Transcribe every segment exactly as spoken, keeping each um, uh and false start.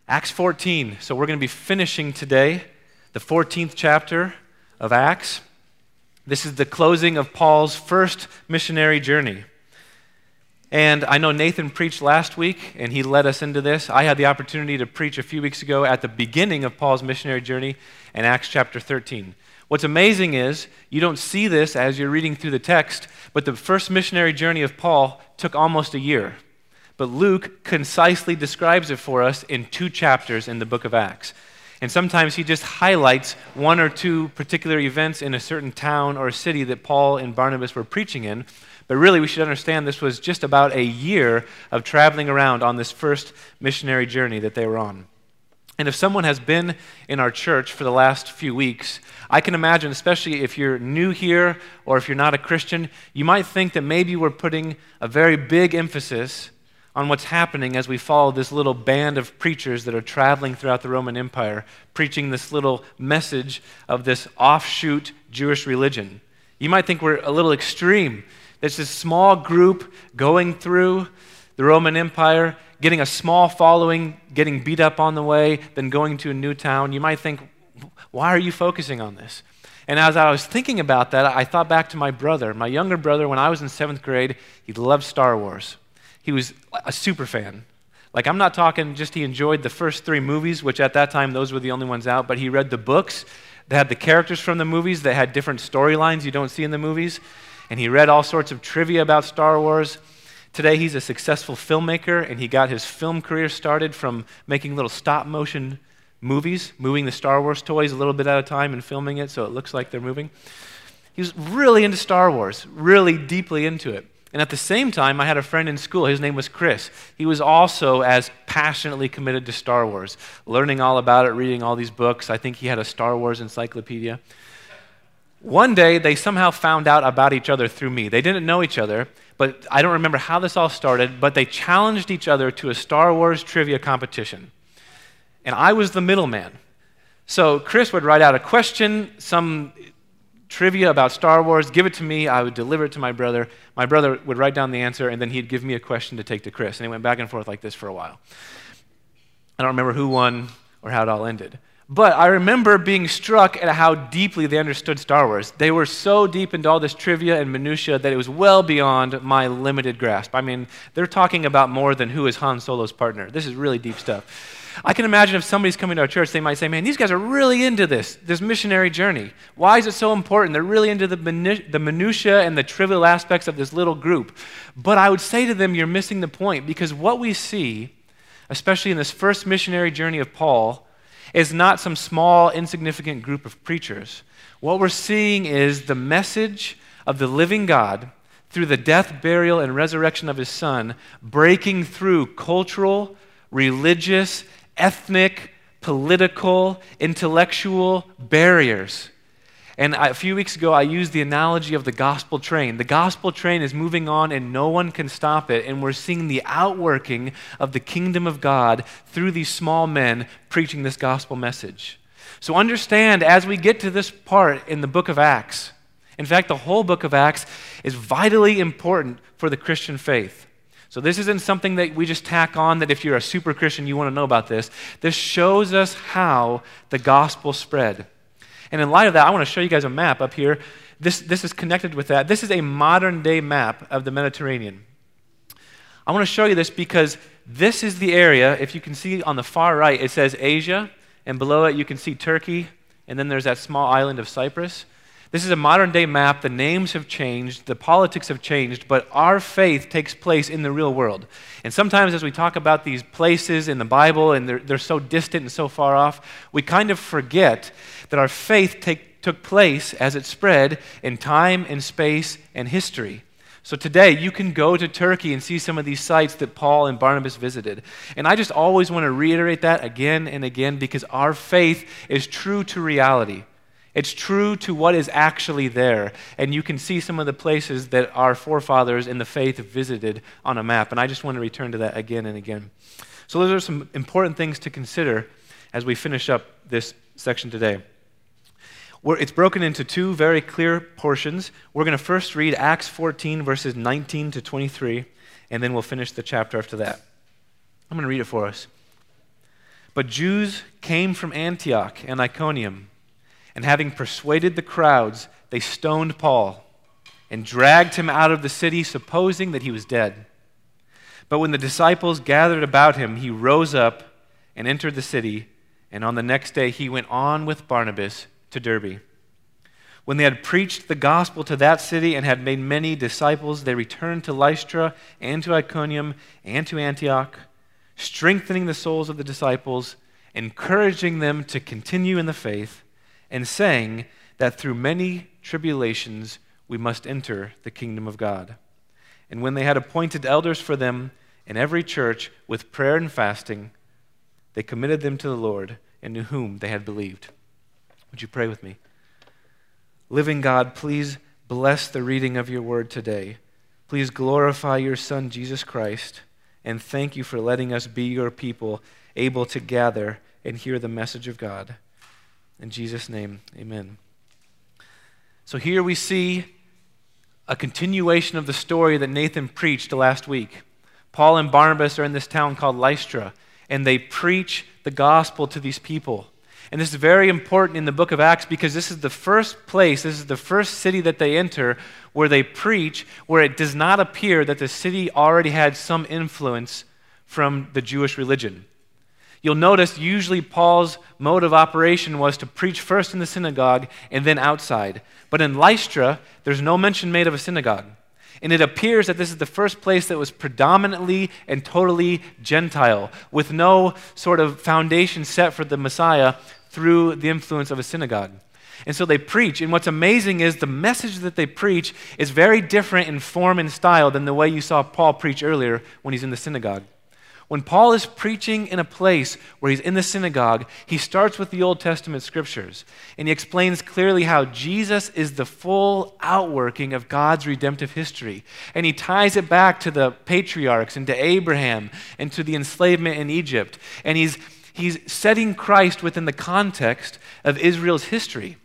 Acts fourteen. So we're going to be finishing today the fourteenth chapter of Acts. This is the closing of Paul's first missionary journey. And I know Nathan preached last week, and he led us into this. I had the opportunity to preach a few weeks ago at the beginning of Paul's missionary journey in Acts chapter thirteen. What's amazing is you don't see this as you're reading through the text, but the first missionary journey of Paul took almost a year. But Luke concisely describes it for us in two chapters in the book of Acts. And sometimes he just highlights one or two particular events in a certain town or city that Paul and Barnabas were preaching in. But really, we should understand this was just about a year of traveling around on this first missionary journey that they were on. And if someone has been in our church for the last few weeks, I can imagine, especially if you're new here or if you're not a Christian, you might think that maybe we're putting a very big emphasis on what's happening as we follow this little band of preachers that are traveling throughout the Roman Empire, preaching this little message of this offshoot Jewish religion. You might think we're a little extreme. There's this small group going through the Roman Empire, getting a small following, getting beat up on the way, then going to a new town. You might think, why are you focusing on this? And as I was thinking about that, I thought back to my brother. My younger brother, when I was in seventh grade, he loved Star Wars. He was a super fan. Like, I'm not talking just he enjoyed the first three movies, which at that time, those were the only ones out, but he read the books that had the characters from the movies that had different storylines you don't see in the movies, and he read all sorts of trivia about Star Wars. Today, he's a successful filmmaker, and he got his film career started from making little stop-motion movies, moving the Star Wars toys a little bit at a time and filming it so it looks like they're moving. He was really into Star Wars, really deeply into it. And at the same time, I had a friend in school. His name was Chris. He was also as passionately committed to Star Wars, learning all about it, reading all these books. I think he had a Star Wars encyclopedia. One day, they somehow found out about each other through me. They didn't know each other, but I don't remember how this all started, but they challenged each other to a Star Wars trivia competition. And I was the middleman. So Chris would write out a question, some trivia about Star Wars, give it to me, I would deliver it to my brother. My brother would write down the answer, and then he'd give me a question to take to Chris. And it went back and forth like this for a while. I don't remember who won or how it all ended. But I remember being struck at how deeply they understood Star Wars. They were so deep into all this trivia and minutia that it was well beyond my limited grasp. I mean, they're talking about more than who is Han Solo's partner. This is really deep stuff. I can imagine if somebody's coming to our church, they might say, man, these guys are really into this, this missionary journey. Why is it so important? They're really into the, minu- the minutia and the trivial aspects of this little group. But I would say to them, you're missing the point, because what we see, especially in this first missionary journey of Paul, is not some small, insignificant group of preachers. What we're seeing is the message of the living God through the death, burial, and resurrection of his Son, breaking through cultural, religious, ethnic, political, intellectual barriers. And a few weeks ago, I used the analogy of the gospel train. The gospel train is moving on and no one can stop it. And we're seeing the outworking of the kingdom of God through these small men preaching this gospel message. So understand, as we get to this part in the book of Acts, in fact, the whole book of Acts is vitally important for the Christian faith. So this isn't something that we just tack on that if you're a super Christian, you want to know about this. This shows us how the gospel spread. And in light of that, I want to show you guys a map up here. This, this is connected with that. This is a modern-day map of the Mediterranean. I want to show you this because this is the area, if you can see on the far right, it says Asia, and below it you can see Turkey, and then there's that small island of Cyprus. This is a modern-day map. The names have changed. The politics have changed. But our faith takes place in the real world. And sometimes as we talk about these places in the Bible and they're, they're so distant and so far off, we kind of forget that our faith take, took place as it spread in time and space and history. So today, you can go to Turkey and see some of these sites that Paul and Barnabas visited. And I just always want to reiterate that again and again because our faith is true to reality. It's true to what is actually there. And you can see some of the places that our forefathers in the faith visited on a map. And I just want to return to that again and again. So those are some important things to consider as we finish up this section today. We're, it's broken into two very clear portions. We're going to first read Acts fourteen, verses nineteen to twenty-three, and then we'll finish the chapter after that. I'm going to read it for us. But Jews came from Antioch and Iconium, and having persuaded the crowds, they stoned Paul and dragged him out of the city, supposing that he was dead. But when the disciples gathered about him, he rose up and entered the city, and on the next day he went on with Barnabas to Derbe. When they had preached the gospel to that city and had made many disciples, they returned to Lystra and to Iconium and to Antioch, strengthening the souls of the disciples, encouraging them to continue in the faith, and saying that through many tribulations we must enter the kingdom of God. And when they had appointed elders for them in every church with prayer and fasting, they committed them to the Lord, in whom they had believed. Would you pray with me? Living God, please bless the reading of your word today. Please glorify your Son, Jesus Christ, and thank you for letting us be your people, able to gather and hear the message of God. In Jesus' name, amen. So here we see a continuation of the story that Nathan preached last week. Paul and Barnabas are in this town called Lystra, and they preach the gospel to these people. And this is very important in the book of Acts because this is the first place, this is the first city that they enter where they preach, where it does not appear that the city already had some influence from the Jewish religion. You'll notice usually Paul's mode of operation was to preach first in the synagogue and then outside. But in Lystra, there's no mention made of a synagogue. And it appears that this is the first place that was predominantly and totally Gentile, with no sort of foundation set for the Messiah through the influence of a synagogue. And so they preach, and what's amazing is the message that they preach is very different in form and style than the way you saw Paul preach earlier when he's in the synagogue. When Paul is preaching in a place where he's in the synagogue, he starts with the Old Testament scriptures, and he explains clearly how Jesus is the full outworking of God's redemptive history. And he ties it back to the patriarchs and to Abraham and to the enslavement in Egypt. And he's, he's setting Christ within the context of Israel's history.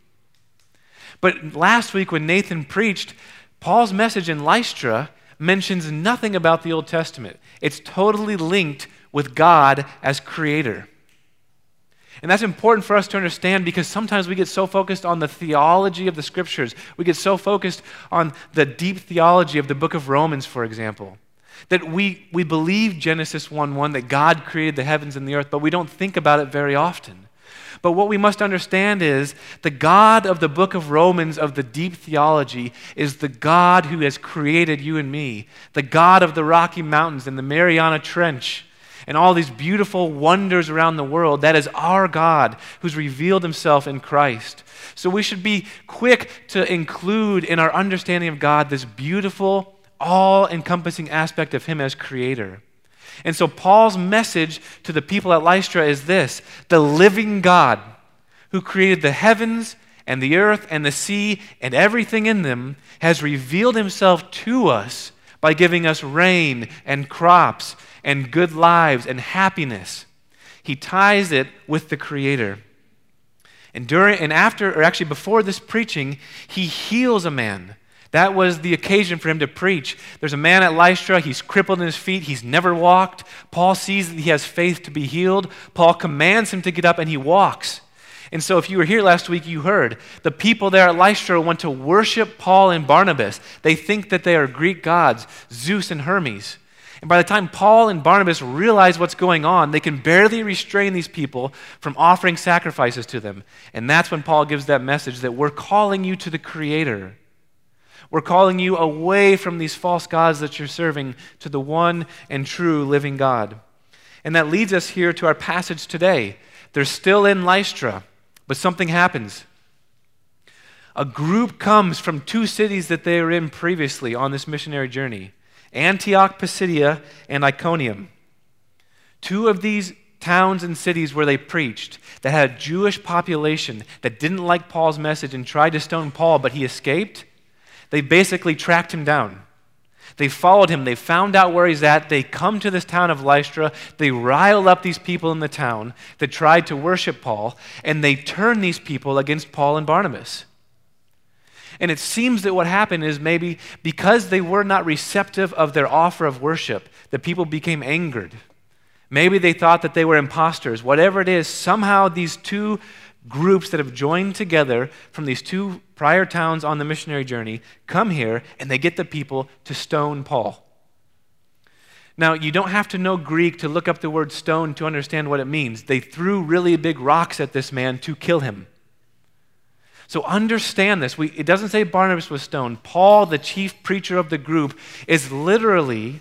But last week when Nathan preached, Paul's message in Lystra mentions nothing about the Old Testament. It's totally linked with God as creator. And that's important for us to understand because sometimes we get so focused on the theology of the scriptures. We get so focused on the deep theology of the book of Romans, for example, that we, we believe Genesis one one, that God created the heavens and the earth, but we don't think about it very often. But what we must understand is the God of the book of Romans, of the deep theology, is the God who has created you and me, the God of the Rocky Mountains and the Mariana Trench and all these beautiful wonders around the world. That is our God who's revealed himself in Christ. So we should be quick to include in our understanding of God this beautiful, all-encompassing aspect of him as creator. And so Paul's message to the people at Lystra is this: the living God who created the heavens and the earth and the sea and everything in them has revealed himself to us by giving us rain and crops and good lives and happiness. He ties it with the Creator. And during and after, or actually before this preaching, he heals a man. That was the occasion for him to preach. There's a man at Lystra, he's crippled in his feet, he's never walked. Paul sees that he has faith to be healed. Paul commands him to get up and he walks. And so if you were here last week, you heard the people there at Lystra want to worship Paul and Barnabas. They think that they are Greek gods, Zeus and Hermes. And by the time Paul and Barnabas realize what's going on, they can barely restrain these people from offering sacrifices to them. And that's when Paul gives that message that we're calling you to the Creator. We're calling you away from these false gods that you're serving to the one and true living God. And that leads us here to our passage today. They're still in Lystra, but something happens. A group comes from two cities that they were in previously on this missionary journey, Antioch, Pisidia, and Iconium. Two of these towns and cities where they preached that had a Jewish population that didn't like Paul's message and tried to stone Paul, but he escaped. They basically tracked him down. They followed him. They found out where he's at. They come to this town of Lystra. They rile up these people in the town that tried to worship Paul, and they turn these people against Paul and Barnabas. And it seems that what happened is maybe because they were not receptive of their offer of worship, the people became angered. Maybe they thought that they were imposters. Whatever it is, somehow these two groups that have joined together from these two prior towns on the missionary journey come here and they get the people to stone Paul. Now, you don't have to know Greek to look up the word stone to understand what it means. They threw really big rocks at this man to kill him. So understand this. We, it doesn't say Barnabas was stoned. Paul, the chief preacher of the group, is literally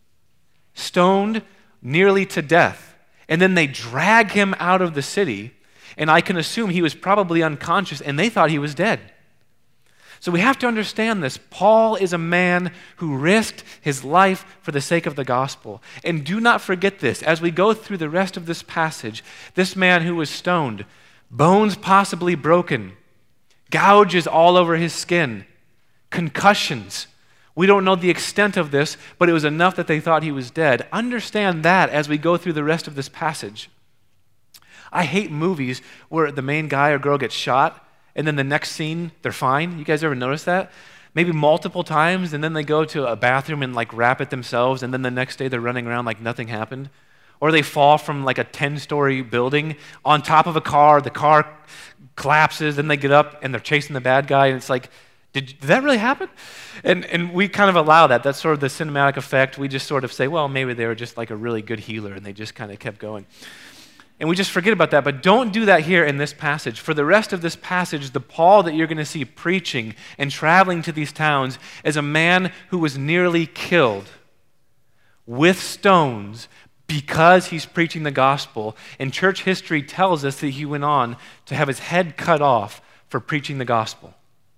stoned nearly to death. And then they drag him out of the city, and I can assume he was probably unconscious, and they thought he was dead. So we have to understand this. Paul is a man who risked his life for the sake of the gospel. And do not forget this. As we go through the rest of this passage, this man who was stoned, bones possibly broken, gouges all over his skin, concussions. We don't know the extent of this, but it was enough that they thought he was dead. Understand that as we go through the rest of this passage. I hate movies where the main guy or girl gets shot, and then the next scene, they're fine. You guys ever notice that? Maybe multiple times, and then they go to a bathroom and like wrap it themselves, and then the next day they're running around like nothing happened. Or they fall from like a ten-story building on top of a car, the car collapses, then they get up and they're chasing the bad guy, and it's like, did, did that really happen? And, and we kind of allow that. That's sort of the cinematic effect. We just sort of say, well, maybe they were just like a really good healer, and they just kind of kept going. And we just forget about that, but don't do that here in this passage. For the rest of this passage, the Paul that you're going to see preaching and traveling to these towns is a man who was nearly killed with stones because he's preaching the gospel. And church history tells us that he went on to have his head cut off for preaching the gospel.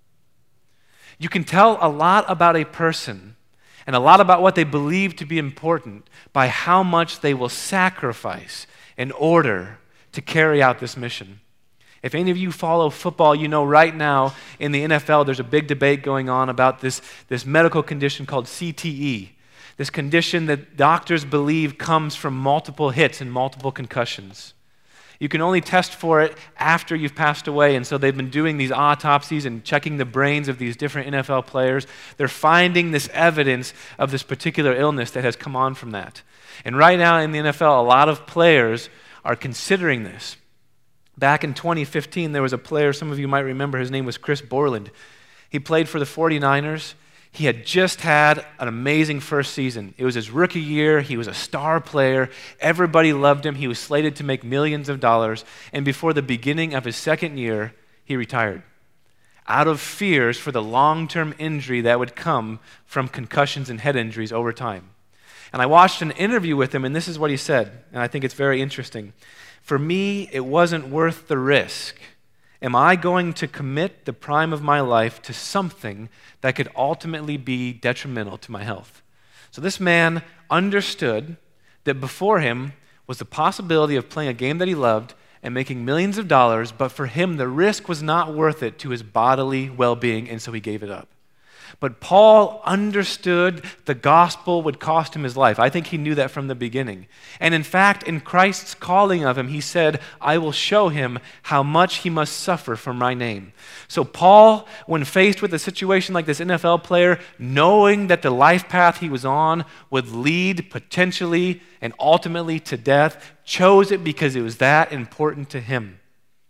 You can tell a lot about a person and a lot about what they believe to be important by how much they will sacrifice in order to carry out this mission. If any of you follow football, you know right now in the N F L there's a big debate going on about this, this medical condition called C T E, this condition that doctors believe comes from multiple hits and multiple concussions. You can only test for it after you've passed away, and so they've been doing these autopsies and checking the brains of these different N F L players. They're finding this evidence of this particular illness that has come on from that. And right now in the N F L, a lot of players are considering this. Back in twenty fifteen, there was a player, some of you might remember, his name was Chris Borland. He played for the forty-niners. He had just had an amazing first season. It was his rookie year. He was a star player. Everybody loved him. He was slated to make millions of dollars. And before the beginning of his second year, he retired out of fears for the long-term injury that would come from concussions and head injuries over time. And I watched an interview with him, and this is what he said, and I think it's very interesting. For me, it wasn't worth the risk. Am I going to commit the prime of my life to something that could ultimately be detrimental to my health? So this man understood that before him was the possibility of playing a game that he loved and making millions of dollars, but for him the risk was not worth it to his bodily well-being, and so he gave it up. But Paul understood the gospel would cost him his life. I think he knew that from the beginning. And in fact, in Christ's calling of him, he said, I will show him how much he must suffer for my name. So Paul, when faced with a situation like this N F L player, knowing that the life path he was on would lead potentially and ultimately to death, chose it because it was that important to him.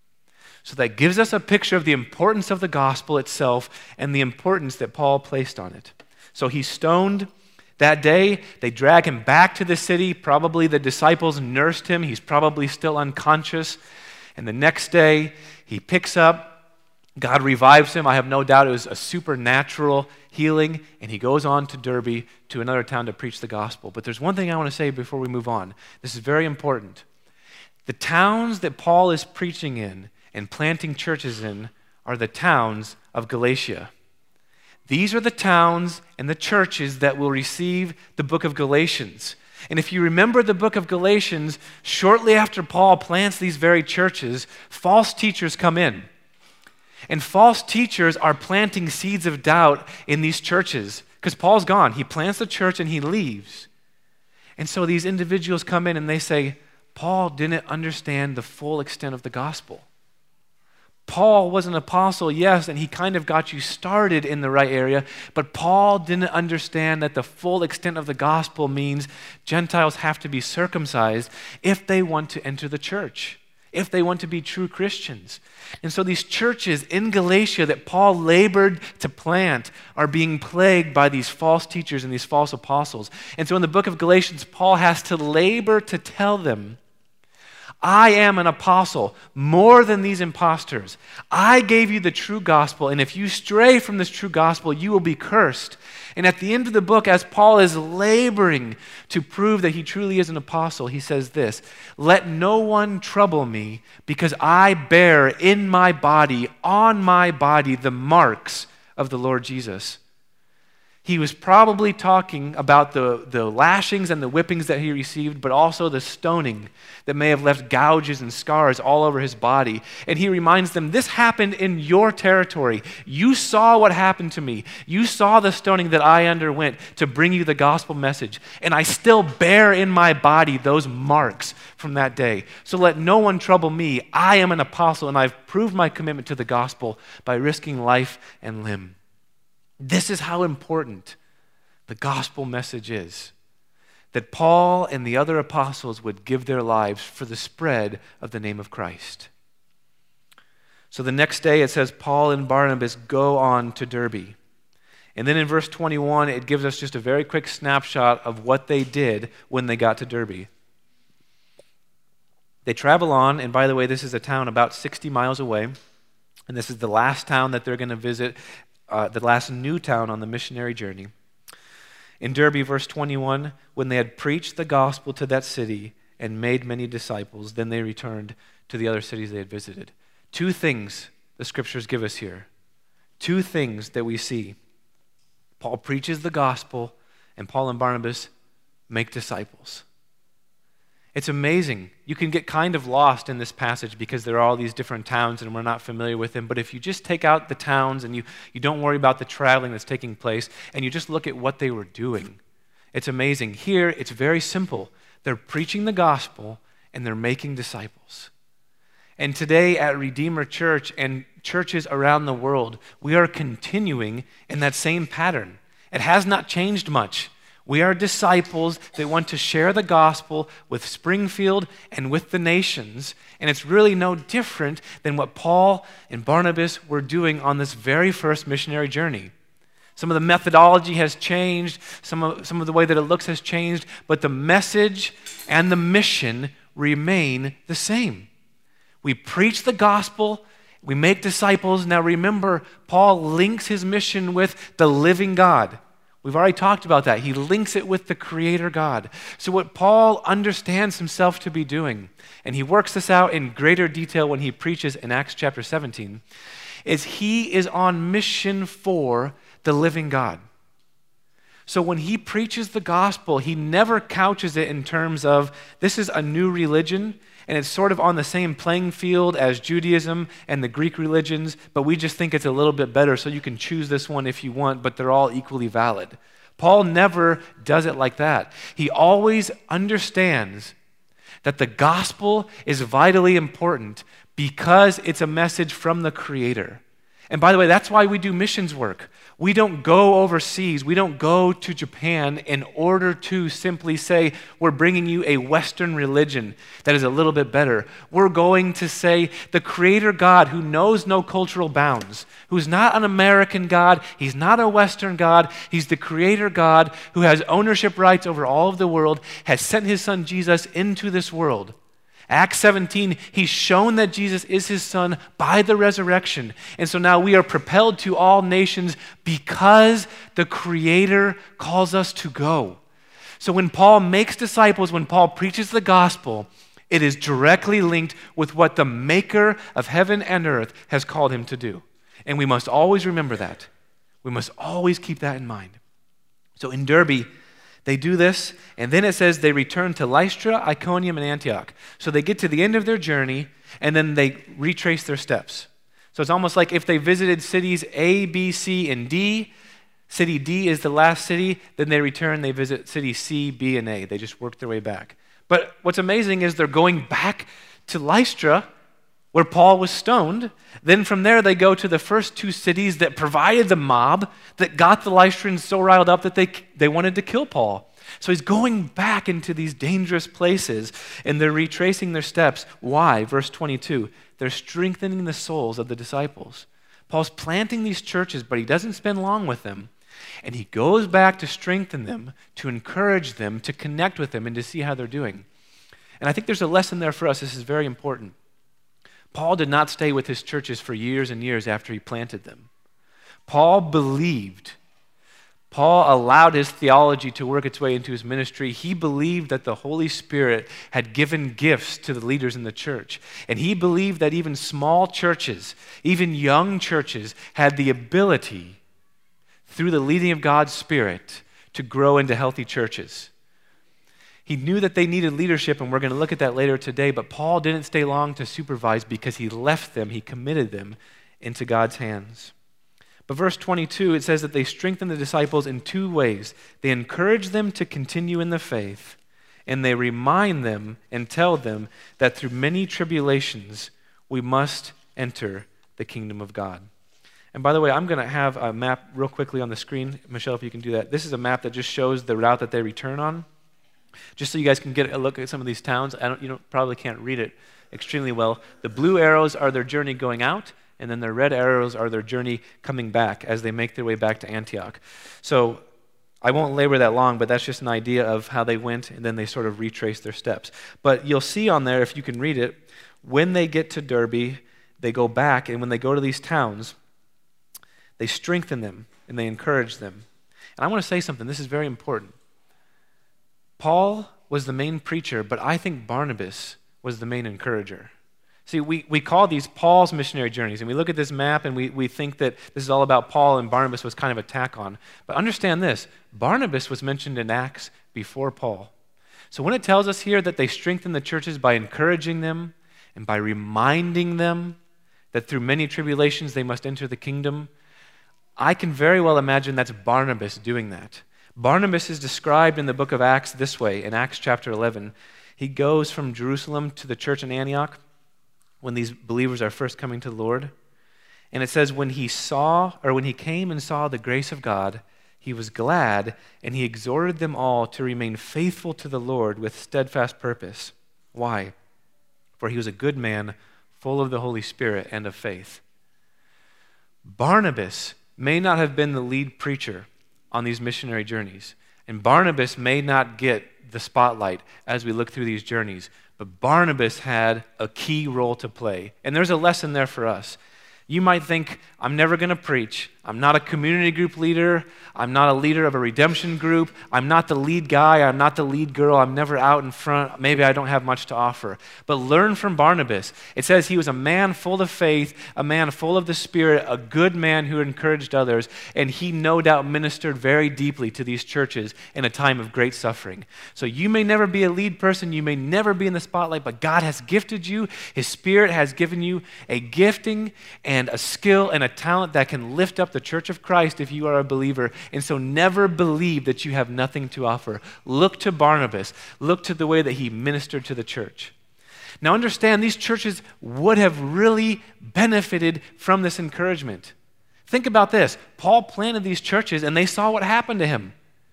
So that gives us a picture of the importance of the gospel itself and the importance that Paul placed on it. So he's stoned. That day, they drag him back to the city. Probably the disciples nursed him. He's probably still unconscious. And the next day, he picks up. God revives him. I have no doubt it was a supernatural healing. And he goes on to Derbe, to another town, to preach the gospel. But there's one thing I want to say before we move on. This is very important. The towns that Paul is preaching in and planting churches in are the towns of Galatia. These are the towns and the churches that will receive the book of Galatians. And if you remember the book of Galatians, shortly after Paul plants these very churches, false teachers come in. And false teachers are planting seeds of doubt in these churches because Paul's gone. He plants the church and he leaves. And so these individuals come in and they say, Paul didn't understand the full extent of the gospel. Paul was an apostle, yes, and he kind of got you started in the right area, but Paul didn't understand that the full extent of the gospel means Gentiles have to be circumcised if they want to enter the church, if they want to be true Christians. And so these churches in Galatia that Paul labored to plant are being plagued by these false teachers and these false apostles. And so in the book of Galatians, Paul has to labor to tell them, I am an apostle more than these imposters. I gave you the true gospel, and if you stray from this true gospel, you will be cursed. And at the end of the book, as Paul is laboring to prove that he truly is an apostle, he says this, let no one trouble me, because I bear in my body, on my body, the marks of the Lord Jesus. He was probably talking about the, the lashings and the whippings that he received, but also the stoning that may have left gouges and scars all over his body. And he reminds them, this happened in your territory. You saw what happened to me. You saw the stoning that I underwent to bring you the gospel message. And I still bear in my body those marks from that day. So let no one trouble me. I am an apostle, and I've proved my commitment to the gospel by risking life and limb. This is how important the gospel message is, that Paul and the other apostles would give their lives for the spread of the name of Christ. So the next day it says Paul and Barnabas go on to Derbe. And then in verse twenty-one, it gives us just a very quick snapshot of what they did when they got to Derbe. They travel on, and by the way, this is a town about sixty miles away, and this is the last town that they're going to visit, Uh, the last new town on the missionary journey. In Derbe, verse twenty-one, when they had preached the gospel to that city and made many disciples, then they returned to the other cities they had visited. Two things the scriptures give us here. Two things that we see. Paul preaches the gospel, and Paul and Barnabas make disciples. It's amazing. You can get kind of lost in this passage because there are all these different towns and we're not familiar with them. But if you just take out the towns and you, you don't worry about the traveling that's taking place and you just look at what they were doing, it's amazing. Here, it's very simple. They're preaching the gospel and they're making disciples. And today at Redeemer Church and churches around the world, we are continuing in that same pattern. It has not changed much. We are disciples that want to share the gospel with Springfield and with the nations, and it's really no different than what Paul and Barnabas were doing on this very first missionary journey. Some of the methodology has changed, some of, some of the way that it looks has changed, but the message and the mission remain the same. We preach the gospel, we make disciples. Now remember, Paul links his mission with the living God. We've already talked about that. He links it with the Creator God. So what Paul understands himself to be doing, and he works this out in greater detail when he preaches in Acts chapter seventeen, is he is on mission for the living God. So when he preaches the gospel, he never couches it in terms of this is a new religion, and it's sort of on the same playing field as Judaism and the Greek religions, but we just think it's a little bit better, so you can choose this one if you want, but they're all equally valid. Paul never does it like that. He always understands that the gospel is vitally important because it's a message from the Creator. And by the way, that's why we do missions work. We don't go overseas. We don't go to Japan in order to simply say, we're bringing you a Western religion that is a little bit better. We're going to say the Creator God who knows no cultural bounds, who's not an American God, he's not a Western God, he's the Creator God who has ownership rights over all of the world, has sent his son Jesus into this world. Acts seventeen, he's shown that Jesus is his son by the resurrection. And so now we are propelled to all nations because the Creator calls us to go. So when Paul makes disciples, when Paul preaches the gospel, it is directly linked with what the Maker of heaven and earth has called him to do. And we must always remember that. We must always keep that in mind. So in Derbe, they do this, and then it says they return to Lystra, Iconium, and Antioch. So they get to the end of their journey, and then they retrace their steps. So it's almost like if they visited cities A, B, C, and D, city D is the last city, then they return, they visit city C, B, and A. They just work their way back. But what's amazing is they're going back to Lystra, where Paul was stoned. Then from there, they go to the first two cities that provided the mob that got the Lystrans so riled up that they, they wanted to kill Paul. So he's going back into these dangerous places, and they're retracing their steps. Why? Verse twenty-two, they're strengthening the souls of the disciples. Paul's planting these churches, but he doesn't spend long with them. And he goes back to strengthen them, to encourage them, to connect with them, and to see how they're doing. And I think there's a lesson there for us. This is very important. Paul did not stay with his churches for years and years after he planted them. Paul believed. Paul allowed his theology to work its way into his ministry. He believed that the Holy Spirit had given gifts to the leaders in the church. And he believed that even small churches, even young churches, had the ability, through the leading of God's Spirit, to grow into healthy churches. He knew that they needed leadership, and we're going to look at that later today, but Paul didn't stay long to supervise because he left them, he committed them into God's hands. But verse twenty-two, it says that they strengthen the disciples in two ways. They encourage them to continue in the faith, and they remind them and tell them that through many tribulations we must enter the kingdom of God. And by the way, I'm going to have a map real quickly on the screen. Michelle, if you can do that. This is a map that just shows the route that they return on. Just so you guys can get a look at some of these towns. I don't, you don't, probably can't read it extremely well. The blue arrows are their journey going out, and then the red arrows are their journey coming back as they make their way back to Antioch. So I won't labor that long, but that's just an idea of how they went, and then they sort of retrace their steps. But you'll see on there, if you can read it, when they get to Derbe, they go back, and when they go to these towns, they strengthen them, and they encourage them. And I want to say something. This is very important. Paul was the main preacher, but I think Barnabas was the main encourager. See, we, we call these Paul's missionary journeys, and we look at this map and we, we think that this is all about Paul and Barnabas was kind of a tack on. But understand this, Barnabas was mentioned in Acts before Paul. So when it tells us here that they strengthen the churches by encouraging them and by reminding them that through many tribulations they must enter the kingdom, I can very well imagine that's Barnabas doing that. Barnabas is described in the book of Acts this way, in Acts chapter eleven. He goes from Jerusalem to the church in Antioch when these believers are first coming to the Lord. And it says, when he saw, or when he came and saw the grace of God, he was glad, and he exhorted them all to remain faithful to the Lord with steadfast purpose. Why? For he was a good man, full of the Holy Spirit and of faith. Barnabas may not have been the lead preacher on these missionary journeys. And Barnabas may not get the spotlight as we look through these journeys, but Barnabas had a key role to play. And there's a lesson there for us. You might think, I'm never going to preach. I'm not a community group leader. I'm not a leader of a redemption group. I'm not the lead guy. I'm not the lead girl. I'm never out in front. Maybe I don't have much to offer. But learn from Barnabas. It says he was a man full of faith, a man full of the Spirit, a good man who encouraged others, and he no doubt ministered very deeply to these churches in a time of great suffering. So you may never be a lead person. You may never be in the spotlight, but God has gifted you. His Spirit has given you a gifting and a skill and a talent that can lift up the church of Christ if you are a believer. And so never believe that you have nothing to offer. Look to Barnabas. Look to the way that he ministered to the church. Now understand, these churches would have really benefited from this encouragement. Think about this. Paul planted these churches and they saw what happened to him.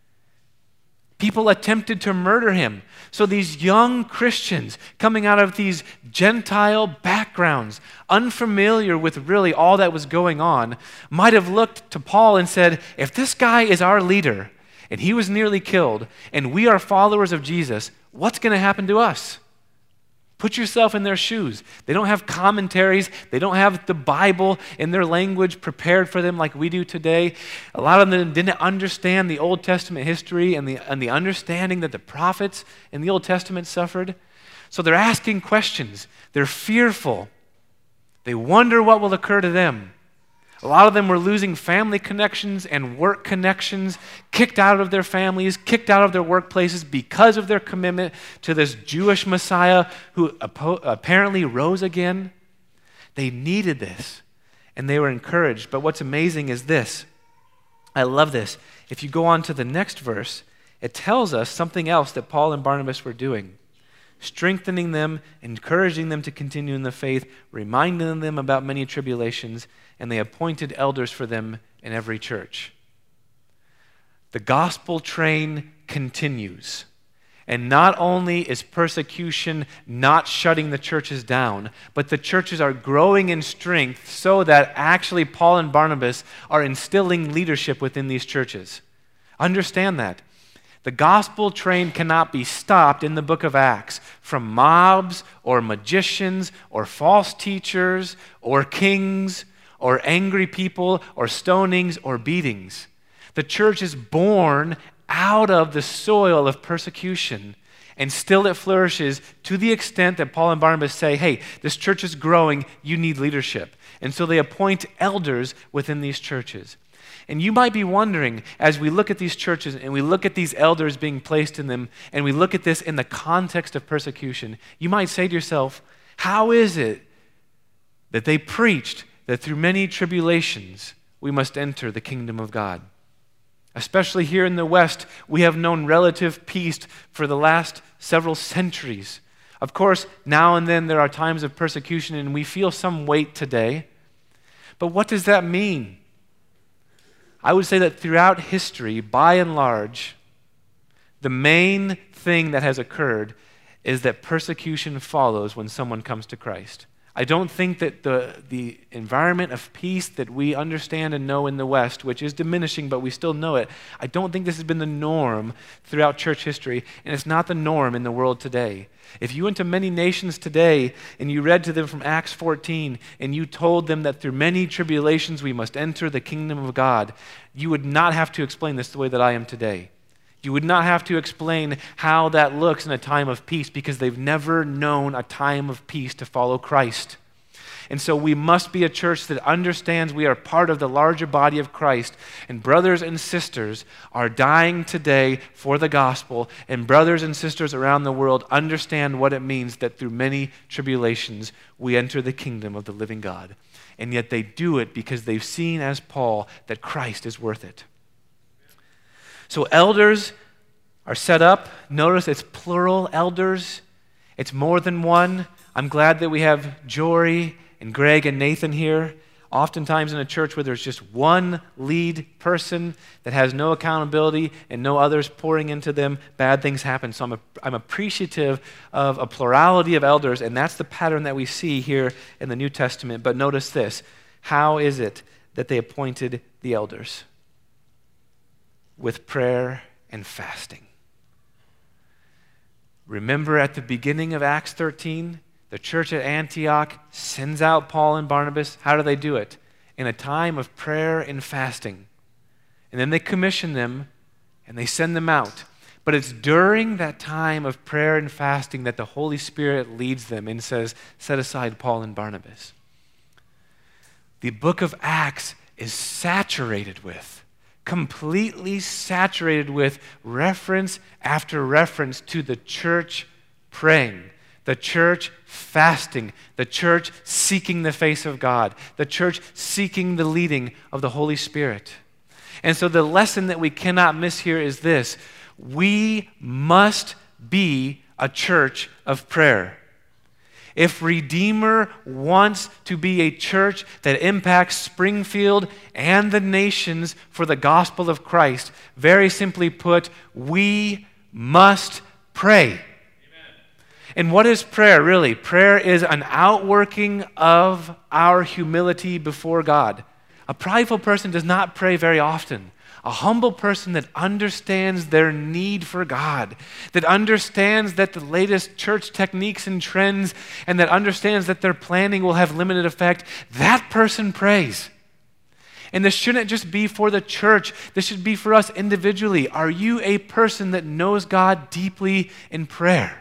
People attempted to murder him. So these young Christians coming out of these Gentile backgrounds, unfamiliar with really all that was going on, might have looked to Paul and said, if this guy is our leader and he was nearly killed and we are followers of Jesus, what's going to happen to us? Put yourself in their shoes. They don't have commentaries. They don't have the Bible in their language prepared for them like we do today. A lot of them didn't understand the Old Testament history and the, and the understanding that the prophets in the Old Testament suffered. So they're asking questions. They're fearful. They wonder what will occur to them. A lot of them were losing family connections and work connections, kicked out of their families, kicked out of their workplaces because of their commitment to this Jewish Messiah who apparently rose again. They needed this, and they were encouraged. But what's amazing is this. I love this. If you go on to the next verse, it tells us something else that Paul and Barnabas were doing. strengthening them, encouraging them to continue in the faith, reminding them about many tribulations, and they appointed elders for them in every church. The gospel train continues. And not only is persecution not shutting the churches down, but the churches are growing in strength so that actually Paul and Barnabas are instilling leadership within these churches. Understand that. The gospel train cannot be stopped in the book of Acts from mobs or magicians or false teachers or kings or angry people or stonings or beatings. The church is born out of the soil of persecution, and still it flourishes to the extent that Paul and Barnabas say, hey, this church is growing, you need leadership. And so they appoint elders within these churches. And you might be wondering, as we look at these churches and we look at these elders being placed in them, and we look at this in the context of persecution, you might say to yourself, how is it that they preached that through many tribulations we must enter the kingdom of God? Especially here in the West, we have known relative peace for the last several centuries. Of course, now and then there are times of persecution and we feel some weight today. But what does that mean? I would say that throughout history, by and large, the main thing that has occurred is that persecution follows when someone comes to Christ. I don't think that the, the environment of peace that we understand and know in the West, which is diminishing, but we still know it, I don't think this has been the norm throughout church history, and it's not the norm in the world today. If you went to many nations today and you read to them from Acts fourteen and you told them that through many tribulations we must enter the kingdom of God, you would not have to explain this the way that I am today. You would not have to explain how that looks in a time of peace because they've never known a time of peace to follow Christ. And so we must be a church that understands we are part of the larger body of Christ. And brothers and sisters are dying today for the gospel. And brothers and sisters around the world understand what it means that through many tribulations we enter the kingdom of the living God. And yet they do it because they've seen, as Paul, that Christ is worth it. So elders are set up. Notice it's plural elders. It's more than one. I'm glad that we have Jory and Greg and Nathan here. Oftentimes in a church where there's just one lead person that has no accountability and no others pouring into them, bad things happen. So I'm, a, I'm appreciative of a plurality of elders, and that's the pattern that we see here in the New Testament. But notice this. How is it that they appointed the elders? With prayer and fasting. Remember at the beginning of Acts thirteen, the church at Antioch sends out Paul and Barnabas. How do they do it? In a time of prayer and fasting. And then they commission them and they send them out. But it's during that time of prayer and fasting that the Holy Spirit leads them and says, set aside Paul and Barnabas. The book of Acts is saturated with completely saturated with reference after reference to the church praying, the church fasting, the church seeking the face of God, the church seeking the leading of the Holy Spirit. And so the lesson that we cannot miss here is this: we must be a church of prayer. If Redeemer wants to be a church that impacts Springfield and the nations for the gospel of Christ, very simply put, we must pray. Amen. And what is prayer really? Prayer is an outworking of our humility before God. A prideful person does not pray very often. A humble person that understands their need for God, that understands that the latest church techniques and trends, and that understands that their planning will have limited effect, that person prays. And this shouldn't just be for the church. This should be for us individually. Are you a person that knows God deeply in prayer?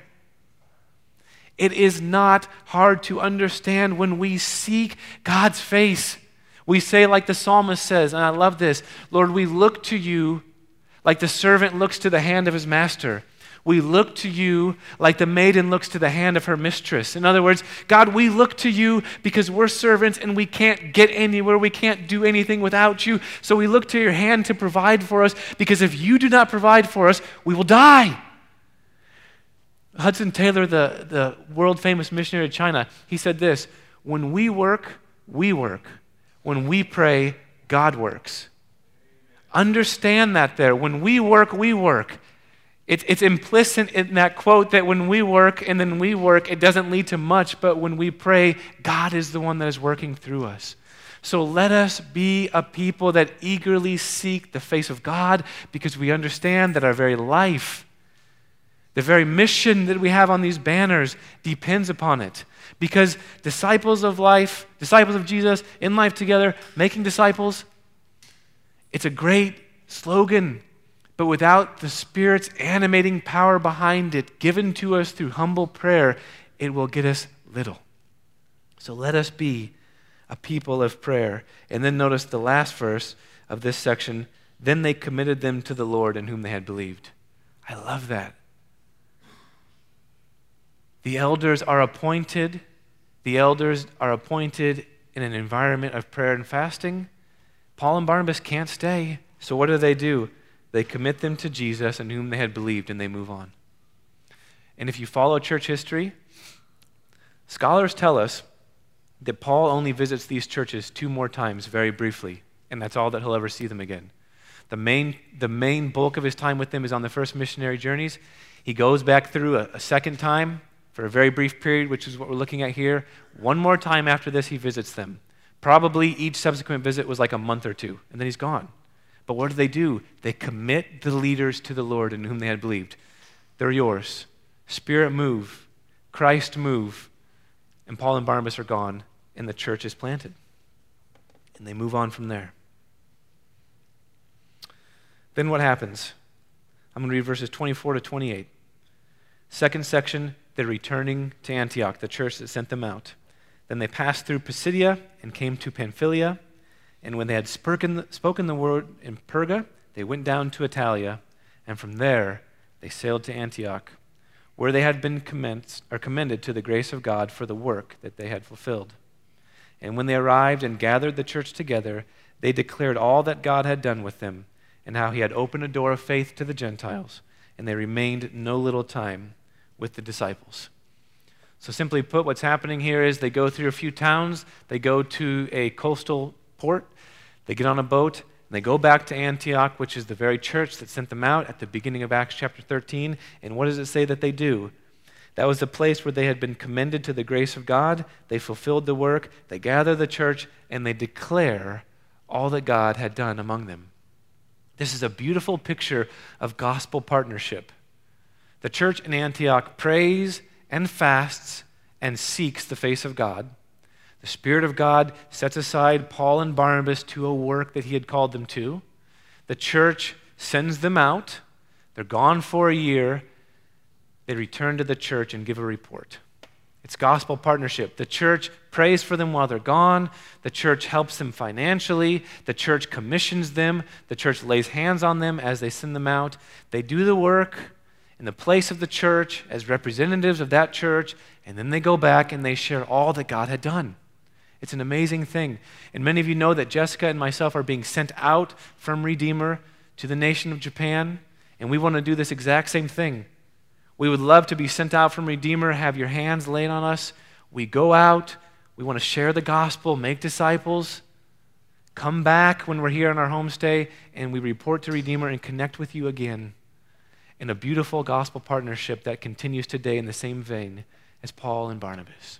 It is not hard to understand when we seek God's face. We say like the psalmist says, and I love this, Lord, we look to you like the servant looks to the hand of his master. We look to you like the maiden looks to the hand of her mistress. In other words, God, we look to you because we're servants and we can't get anywhere. We can't do anything without you. So we look to your hand to provide for us, because if you do not provide for us, we will die. Hudson Taylor, the, the world-famous missionary to China, he said this: when we work, we work. When we pray, God works. Understand that there. When we work, we work. It, it's implicit in that quote that when we work and then we work, it doesn't lead to much, but when we pray, God is the one that is working through us. So let us be a people that eagerly seek the face of God, because we understand that our very life, the very mission that we have on these banners, depends upon it. Because disciples of life, disciples of Jesus, in life together, making disciples, it's a great slogan, but without the Spirit's animating power behind it, given to us through humble prayer, it will get us little. So let us be a people of prayer. And then notice the last verse of this section: then they committed them to the Lord in whom they had believed. I love that. The elders are appointed. The elders are appointed in an environment of prayer and fasting. Paul and Barnabas can't stay. So what do they do? They commit them to Jesus in whom they had believed, and they move on. And if you follow church history, scholars tell us that Paul only visits these churches two more times very briefly, and that's all that he'll ever see them again. The main, the main bulk of his time with them is on the first missionary journeys. He goes back through a, a second time for a very brief period, which is what we're looking at here. One more time after this, he visits them. Probably each subsequent visit was like a month or two, and then he's gone. But what do they do? They commit the leaders to the Lord in whom they had believed. They're yours. Spirit move. Christ move. And Paul and Barnabas are gone, and the church is planted. And they move on from there. Then what happens? I'm going to read verses twenty-four to twenty-eight. Second section, they're returning to Antioch, the church that sent them out. Then they passed through Pisidia and came to Pamphylia. And when they had spoken, spoken the word in Perga, they went down to Italia. And from there, they sailed to Antioch, where they had been commenced, or commended to the grace of God for the work that they had fulfilled. And when they arrived and gathered the church together, they declared all that God had done with them, and how he had opened a door of faith to the Gentiles. And they remained no little time with the disciples. So simply put, what's happening here is they go through a few towns, they go to a coastal port, they get on a boat, and they go back to Antioch, which is the very church that sent them out at the beginning of Acts chapter thirteen. And what does it say that they do? That was the place where they had been commended to the grace of God. They fulfilled the work, they gather the church, and they declare all that God had done among them. This is a beautiful picture of gospel partnership. The church in Antioch prays and fasts and seeks the face of God. The Spirit of God sets aside Paul and Barnabas to a work that he had called them to. The church sends them out. They're gone for a year. They return to the church and give a report. It's gospel partnership. The church prays for them while they're gone. The church helps them financially. The church commissions them. The church lays hands on them as they send them out. They do the work in the place of the church as representatives of that church, and then they go back and they share all that God had done. It's an amazing thing. And many of you know that Jessica and myself are being sent out from Redeemer to the nation of Japan, and we want to do this exact same thing. We would love to be sent out from Redeemer, have your hands laid on us. We go out, we want to share the gospel, make disciples, come back when we're here on our homestay, and we report to Redeemer and connect with you again in a beautiful gospel partnership that continues today in the same vein as Paul and Barnabas.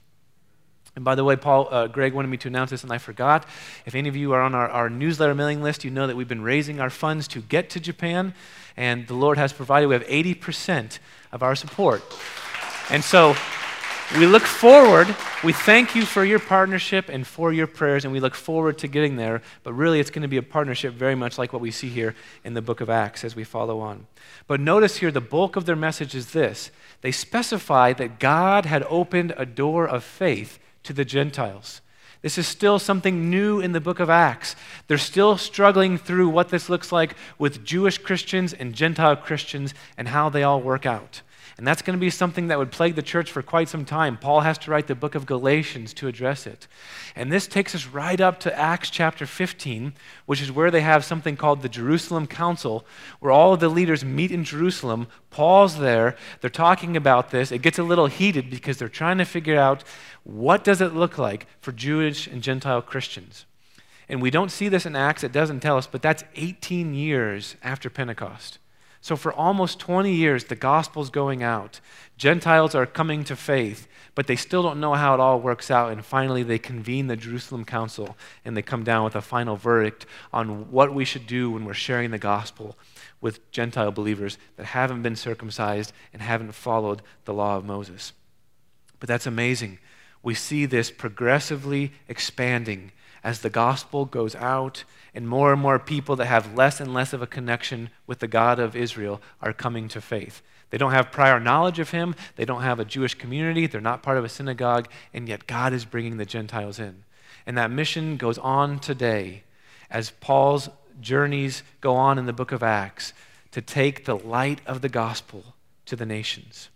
And by the way, Paul, uh, Greg wanted me to announce this, and I forgot. If any of you are on our, our newsletter mailing list, you know that we've been raising our funds to get to Japan, and the Lord has provided. We have eighty percent of our support. And so we look forward. We thank you for your partnership and for your prayers, and we look forward to getting there. But really, it's going to be a partnership very much like what we see here in the book of Acts as we follow on. But notice here, the bulk of their message is this. They specify that God had opened a door of faith to the Gentiles. This is still something new in the book of Acts. They're still struggling through what this looks like with Jewish Christians and Gentile Christians and how they all work out. And that's going to be something that would plague the church for quite some time. Paul has to write the book of Galatians to address it. And this takes us right up to Acts chapter fifteen, which is where they have something called the Jerusalem Council, where all of the leaders meet in Jerusalem. Paul's there. They're talking about this. It gets a little heated because they're trying to figure out what does it look like for Jewish and Gentile Christians. And we don't see this in Acts. It doesn't tell us, but that's eighteen years after Pentecost. So for almost twenty years, the gospel's going out. Gentiles are coming to faith, but they still don't know how it all works out. And finally, they convene the Jerusalem Council, and they come down with a final verdict on what we should do when we're sharing the gospel with Gentile believers that haven't been circumcised and haven't followed the law of Moses. But that's amazing. We see this progressively expanding as the gospel goes out, and more and more people that have less and less of a connection with the God of Israel are coming to faith. They don't have prior knowledge of him. They don't have a Jewish community. They're not part of a synagogue, and yet God is bringing the Gentiles in. And that mission goes on today as Paul's journeys go on in the book of Acts to take the light of the gospel to the nations.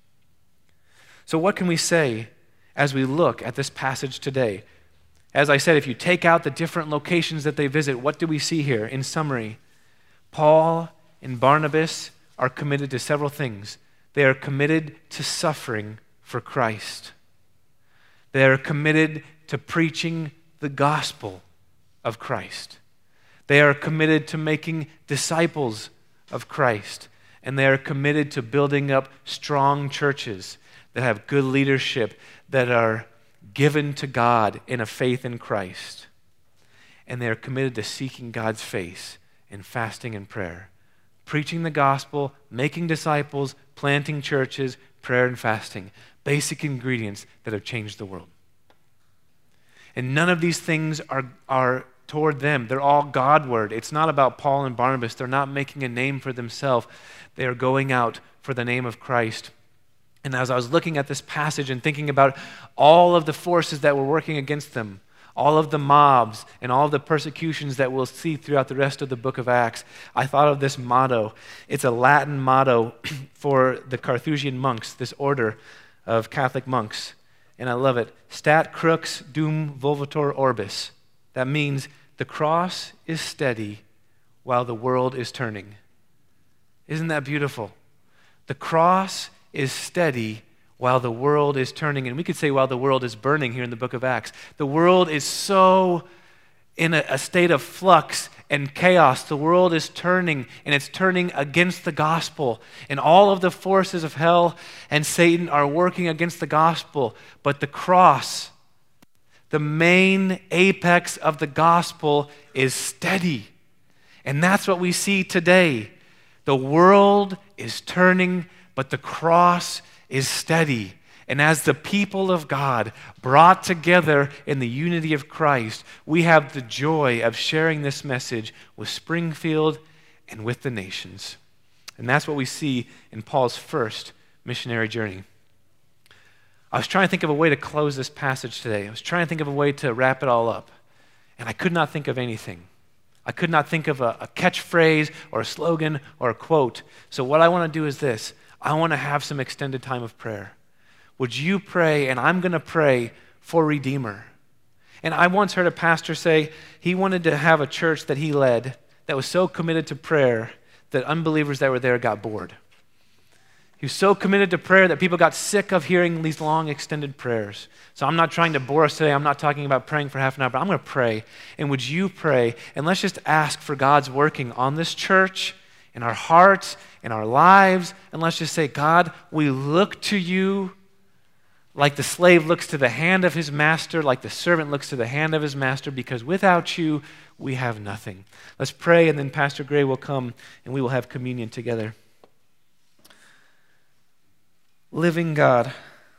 So what can we say as we look at this passage today? As I said, if you take out the different locations that they visit, what do we see here? In summary, Paul and Barnabas are committed to several things. They are committed to suffering for Christ. They are committed to preaching the gospel of Christ. They are committed to making disciples of Christ. And they are committed to building up strong churches that have good leadership, that are given to God in a faith in Christ. And they are committed to seeking God's face in fasting and prayer. Preaching the gospel, making disciples, planting churches, prayer and fasting. Basic ingredients that have changed the world. And none of these things are, are toward them. They're all Godward. It's not about Paul and Barnabas. They're not making a name for themselves. They are going out for the name of Christ. And as I was looking at this passage and thinking about all of the forces that were working against them, all of the mobs and all of the persecutions that we'll see throughout the rest of the book of Acts, I thought of this motto. It's a Latin motto for the Carthusian monks, this order of Catholic monks. And I love it. Stat crux dum volvator orbis. That means the cross is steady while the world is turning. Isn't that beautiful? The cross is steady while the world is turning. And we could say while the world is burning here in the book of Acts. The world is so in a, a state of flux and chaos. The world is turning, and it's turning against the gospel. And all of the forces of hell and Satan are working against the gospel. But the cross, the main apex of the gospel, is steady. And that's what we see today. The world is turning, but the cross is steady. And as the people of God brought together in the unity of Christ, we have the joy of sharing this message with Springfield and with the nations. And that's what we see in Paul's first missionary journey. I was trying to think of a way to close this passage today. I was trying to think of a way to wrap it all up. And I could not think of anything. I could not think of a, a catchphrase or a slogan or a quote. So what I want to do is this. I want to have some extended time of prayer. Would you pray, and I'm going to pray for Redeemer. And I once heard a pastor say he wanted to have a church that he led that was so committed to prayer that unbelievers that were there got bored. He was so committed to prayer that people got sick of hearing these long, extended prayers. So I'm not trying to bore us today. I'm not talking about praying for half an hour, but I'm going to pray. And would you pray? And let's just ask for God's working on this church, in our hearts, in our lives. And let's just say, God, we look to you like the slave looks to the hand of his master, like the servant looks to the hand of his master, because without you, we have nothing. Let's pray, and then Pastor Gray will come, and we will have communion together. Living God,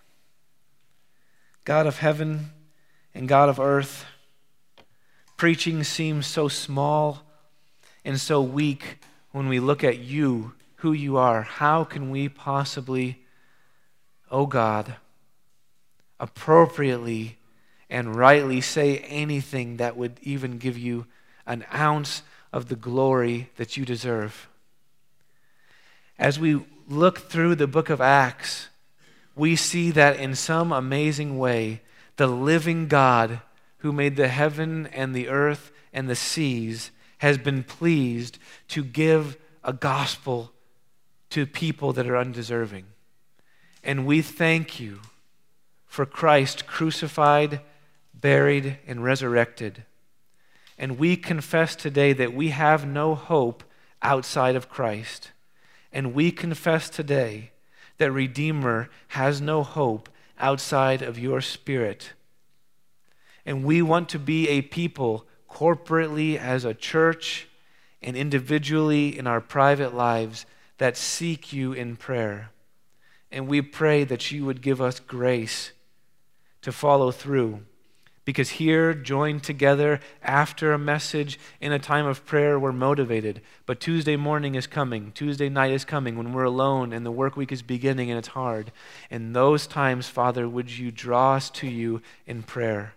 God of heaven and God of earth, preaching seems so small and so weak when we look at you, who you are. How can we possibly, oh God, appropriately and rightly say anything that would even give you an ounce of the glory that you deserve? As we look through the book of Acts, we see that in some amazing way, the living God who made the heaven and the earth and the seas has been pleased to give a gospel to people that are undeserving. And we thank you for Christ crucified, buried, and resurrected. And we confess today that we have no hope outside of Christ. And we confess today that Redeemer has no hope outside of your Spirit. And we want to be a people corporately as a church and individually in our private lives that seek you in prayer. And we pray that you would give us grace to follow through. Because here, joined together after a message in a time of prayer, we're motivated. But Tuesday morning is coming. Tuesday night is coming when we're alone and the work week is beginning and it's hard. In those times, Father, would you draw us to you in prayer?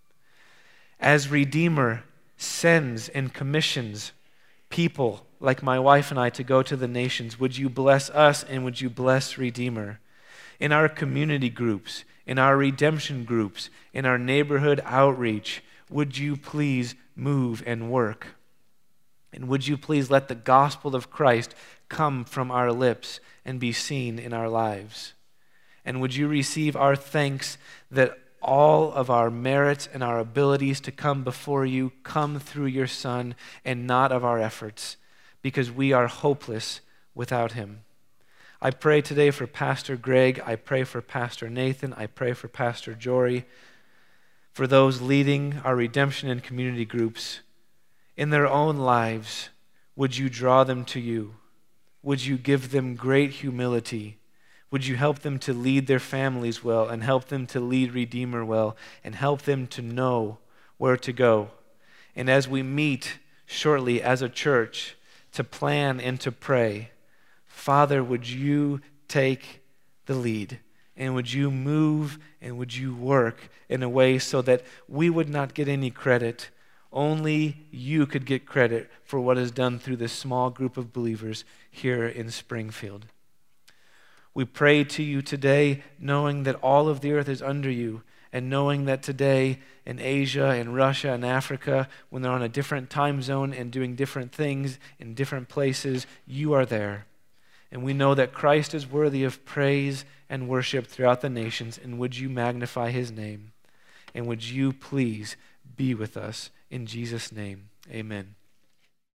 As Redeemer sends and commissions people like my wife and I to go to the nations, would you bless us and would you bless Redeemer? In our community groups, in our redemption groups, in our neighborhood outreach, would you please move and work? And would you please let the gospel of Christ come from our lips and be seen in our lives? And would you receive our thanks that all of our merits and our abilities to come before you come through your Son and not of our efforts, because we are hopeless without him. I pray today for Pastor Greg. I pray for Pastor Nathan. I pray for Pastor Jory, for those leading our redemption and community groups. In their own lives, would you draw them to you? Would you give them great humility? Would you help them to lead their families well and help them to lead Redeemer well and help them to know where to go? And as we meet shortly as a church to plan and to pray, Father, would you take the lead and would you move and would you work in a way so that we would not get any credit. Only you could get credit for what is done through this small group of believers here in Springfield. We pray to you today knowing that all of the earth is under you and knowing that today in Asia and Russia and Africa, when they're on a different time zone and doing different things in different places, you are there. And we know that Christ is worthy of praise and worship throughout the nations. And would you magnify his name? And would you please be with us in Jesus' name? Amen.